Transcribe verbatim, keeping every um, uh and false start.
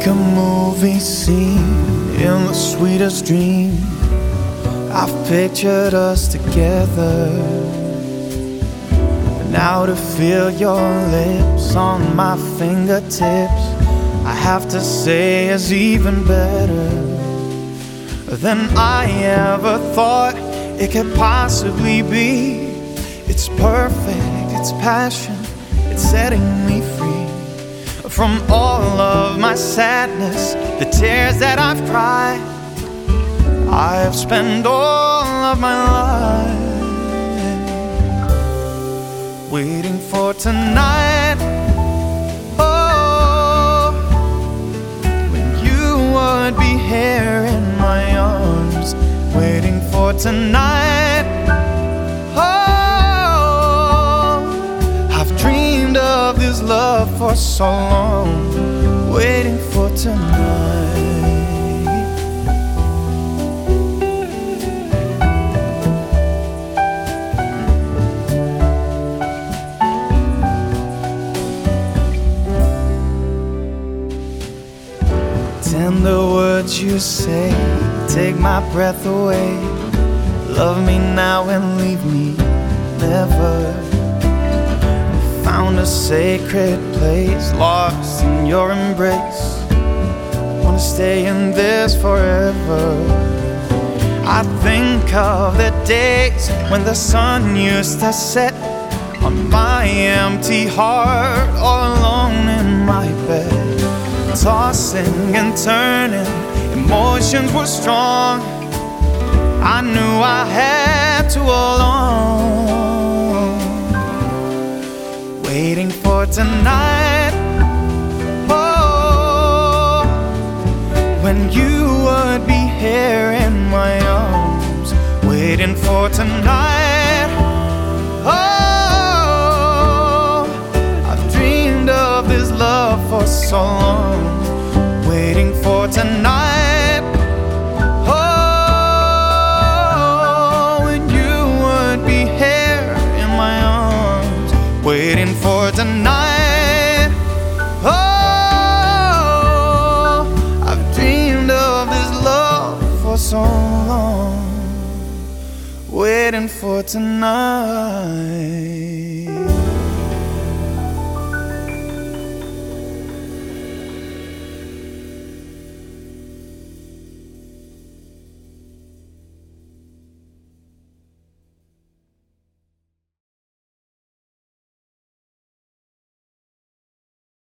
a movie scene in the sweetest dream. I've pictured us together, but now to feel your lips on my fingertips, I have to say is even better than I ever thought it could possibly be. It's perfect, it's passion, it's setting me free from all of my sadness, the tears that I've cried. I have spent all of my life waiting for tonight. Oh, when you would be here in my arms, waiting for tonight. Oh, I've dreamed of this love for so long, waiting for tonight. Tender words you say take my breath away. Love me now and leave me never. Found a sacred place, lost in your embrace. Wanna stay in this forever. I think of the days when the sun used to set on my empty heart, all alone in my bed, tossing and turning, emotions were strong. I knew I had to hold on, waiting for tonight. Oh, when you would be here in my arms, waiting for tonight. Oh, I've dreamed of this love for so long, waiting for tonight. Oh, when you would be here in my arms, waiting for tonight. Oh, I've dreamed of this love for so long, waiting for tonight.